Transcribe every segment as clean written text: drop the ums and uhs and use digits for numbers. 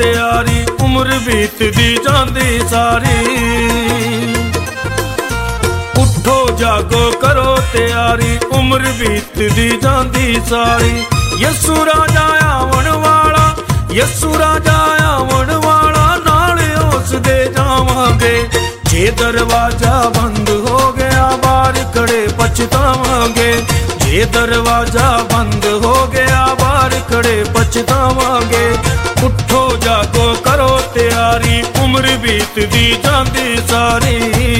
ਤਿਆਰੀ, ਉਮਰ ਬੀਤਦੀ ਜਾਂਦੀ ਸਾਰੀ। ਉੱਠੋ ਜਾਗੋ ਕਰੋ ਤਿਆਰੀ, ਉਮਰ ਬੀਤਦੀ ਜਾਂਦੀ ਸਾਰੀ। ਯਿਸੂ ਰਾਜਾ ਆਵਣ ਵਾਲਾ, ਯਿਸੂ ਰਾਜਾ ਆਵਣ ਵਾਲਾ, ਨਾਲ ਉਸ ਦੇ ਜਾਵਾਂਗੇ। ਜੇ ਦਰਵਾਜ਼ਾ ਬੰਦ ਹੋ ਗਿਆ ਬਾਹਰ ਖੜੇ ਪਛਤਾਵਾਂਗੇ। ਜੇ ਦਰਵਾਜ਼ਾ ਬੰਦ ਹੋ ਗਿਆ ਬਾਹਰ ਖੜੇ ਪਛਤਾਵਾਂਗੇ। ਉੱਠੋ ਜਾਗੋ ਕਰੋ ਤਿਆਰੀ, ਉਮਰ ਬੀਤਦੀ ਜਾਂਦੀ ਸਾਰੀ।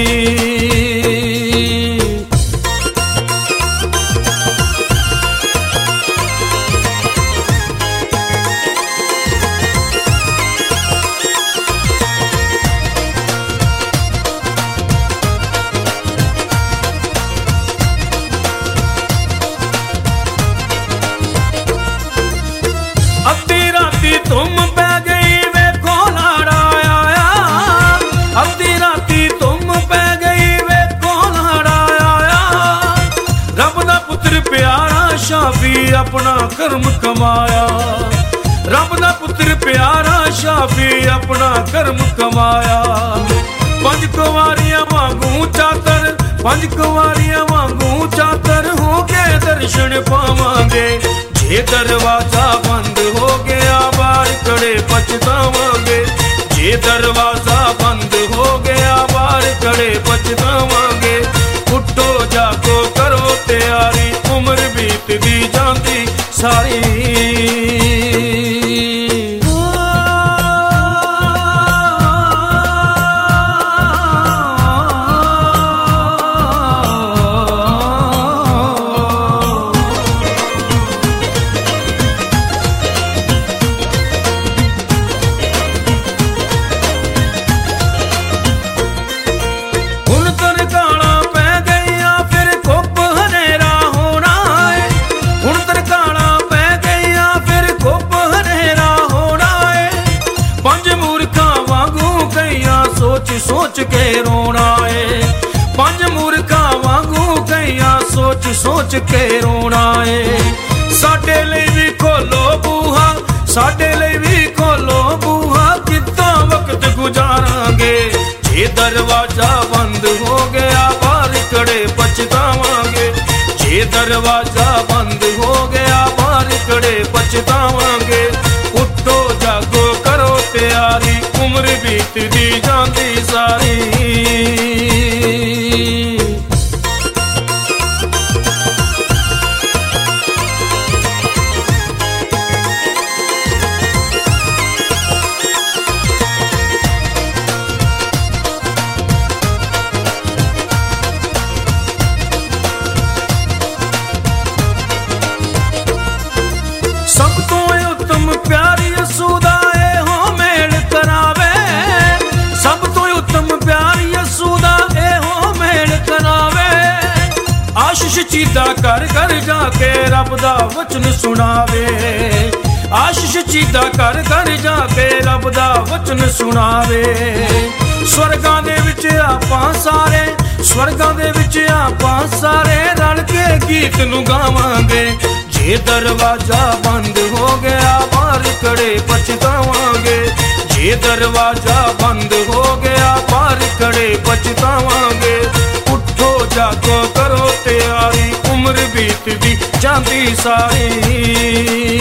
ਧੁੰਮ ਪੈ ਗਈ ਵੇਖੋ ਲਾੜਾ ਆਇਆ, ਅੱਧੀ ਰਾਤੀ ਧੁੰਮ ਪੈ ਗਈ ਵੇਖੋ ਲਾੜਾ ਆਇਆ। ਰੱਬ ਦਾ ਪੁੱਤਰ ਪਿਆਰਾ ਸ਼ਾਫੀ ਆਪਣਾ ਕਰਮ ਕਮਾਇਆ। ਰੱਬ ਦਾ ਪੁੱਤਰ ਪਿਆਰਾ ਸ਼ਾਫੀ ਆਪਣਾ ਕਰਮ ਕਮਾਇਆ। ਪੰਜ ਕੁਵਾਰੀਆਂ ਵਾਂਗੂ ਚਾਤਰ, ਪੰਜ ਕੁਵਾਰੀਆਂ ਵਾਂਗੂ ਚਾਤਰ ਹੋ ਕੇ ਦਰਸ਼ਨ ਪਾਵਾਂਗੇ। ਜੇ ਦਰਵਾਜ਼ਾ ਬੰਦ ਹੋ ਗਿਆ ਬਾਹਰ ਖੜੇ ਪਛਤਾਵਾਂਗੇ। ਜੇ ਦਰਵਾਜ਼ਾ ਬੰਦ ਹੋ ਗਿਆ ਬਾਹਰ ਖੜੇ ਪਛਤਾਵਾਂਗੇ। ਉੱਠੋ ਜਾਗੋ ਕਰੋ ਤਿਆਰੀ, ਉਮਰ ਬੀਤਦੀ ਜਾਂਦੀ ਸਾਰੀ। सोच के रोना है, पंज मूर्खां वांगू कईयां सोच सोच के रोना है। साडे लई भी खोलो बूहा, साडे लई भी खोलो बूहा, कितना वक्त गुजारांगे। जे दरवाजा बंद हो गया बाहर खड़े पछतावांगे। जे दरवाजा बंद हो गया बाहर खड़े पछतावांगे। उठो जागो करो तैयारी, उम्र बीतदी जांदी सारी। सब तो उत्तम प्यारी यसू दा एहो मेल करावे। सब तो उत्तम प्यारी यसू दा एहो मेल करावे। आशीष चीदा कर कर जाके रब दा वचन सुनावे। आशीष चीदा कर कर जाके रब दा वचन सुनावे। स्वर्गां दे विच आपां सारे, स्वर्गां दे विच आपां सारे रल के गीत नूं गावांगे। जे दरवाजा बंद हो गया बाहर खड़े पछतावांगे। जे दरवाजा बंद हो गया बाहर खड़े पछतावांगे। उठो जागो करो तैयारी, उम्र बीतदी जांदी सारी।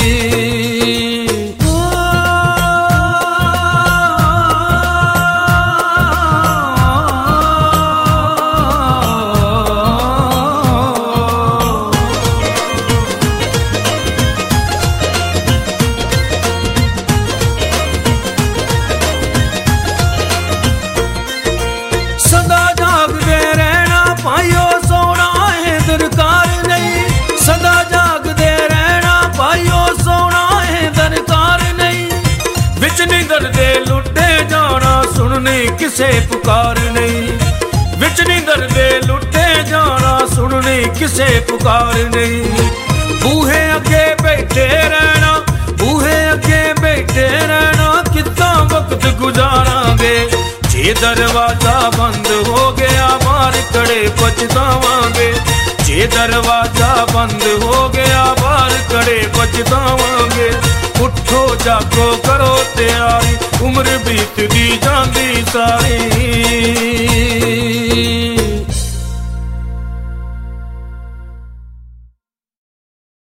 सदा जागदे रहना भाइयों सोना है दरकार नहीं। सदा जागदे रहना भाइयों सोना है दरकार नहीं। विच नींदर दे लुटे जाना सुननी किसे पुकार नहीं। विच नींदर दे लुटे जाना सुननी किसे पुकार नहीं। बूहे अगे बैठे रहना, बूहे अगे बैठे रहना, कितना वक्त गुजारांगे। जे दरवाजा बंद हो गया बाहर खड़े पछतावांगे। जे दरवाजा बंद हो गया बाहर खड़े पछतावांगे। उठो जागो करो तैयारी, उम्र बीतदी जांदी सारी।